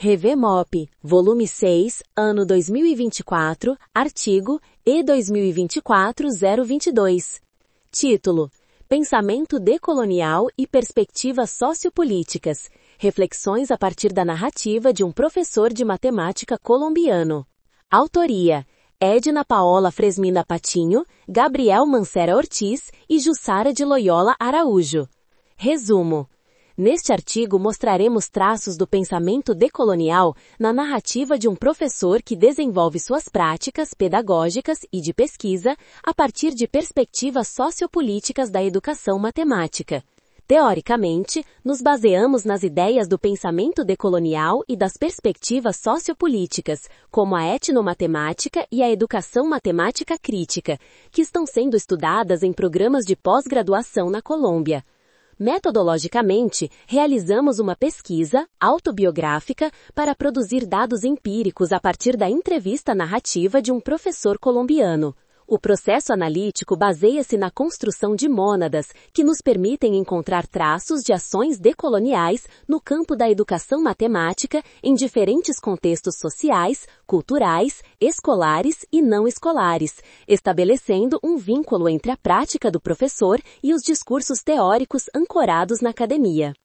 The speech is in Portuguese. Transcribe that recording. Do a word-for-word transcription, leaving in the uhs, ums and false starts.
Revemop, volume seis, ano dois mil e vinte e quatro, artigo E dois mil e vinte e quatro ponto zero vinte e dois. Título: Pensamento decolonial e perspectivas sociopolíticas. Reflexões a partir da narrativa de um professor de matemática colombiano. Autoria: Edna Paola Fresmina Patinho, Gabriel Mancera Ortiz e Jussara de Loyola Araújo. Resumo: neste artigo mostraremos traços do pensamento decolonial na narrativa de um professor que desenvolve suas práticas pedagógicas e de pesquisa a partir de perspectivas sociopolíticas da educação matemática. Teoricamente, nos baseamos nas ideias do pensamento decolonial e das perspectivas sociopolíticas, como a etnomatemática e a educação matemática crítica, que estão sendo estudadas em programas de pós-graduação na Colômbia. Metodologicamente, realizamos uma pesquisa autobiográfica para produzir dados empíricos a partir da entrevista narrativa de um professor colombiano. O processo analítico baseia-se na construção de mônadas, que nos permitem encontrar traços de ações decoloniais no campo da educação matemática em diferentes contextos sociais, culturais, escolares e não escolares, estabelecendo um vínculo entre a prática do professor e os discursos teóricos ancorados na academia.